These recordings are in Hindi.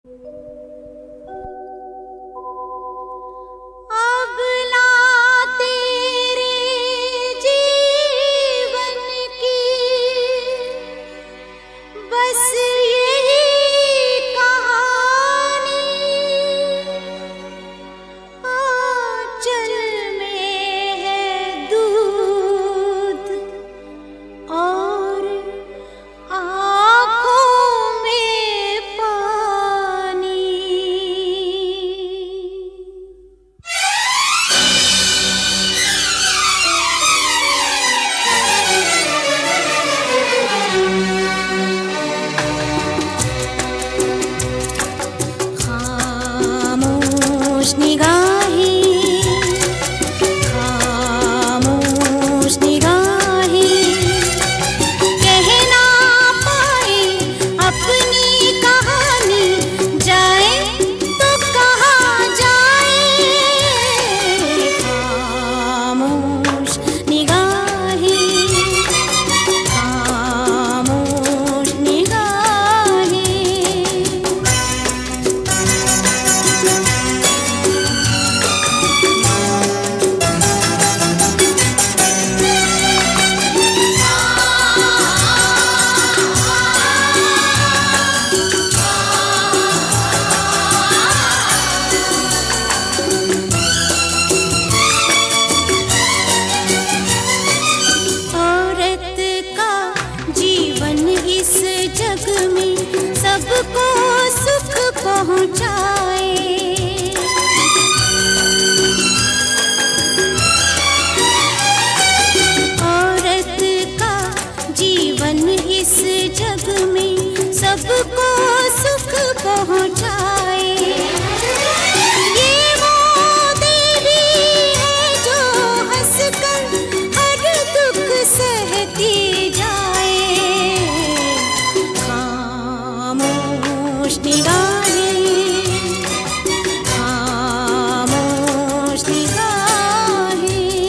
अब ना तेरे जीवन की बस यही कहानी, आंचल में है दूध और आँखों में पानी। खामोश निगाहें, खामोश निगाहें कह ना पाए अपनी कहानी, जाए तो कहाँ जाए। खामोश निगाहें, खामोश निगाहें। औरत का जीवन इस जग में सबको सुख पहुँचाए। औरत का जीवन इस जग में सबको सुख पहुँचाए। ये वो देवी है जो हंसकर हर दुख सहती जाए। खामोश निगाहें, खामोश निगाहें।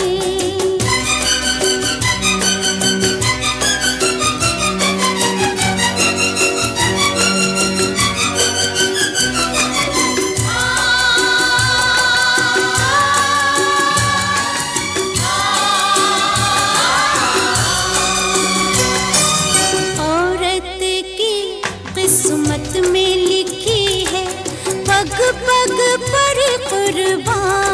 औरत की किस्मत में लिखी है पग पग पर कुर्बानी।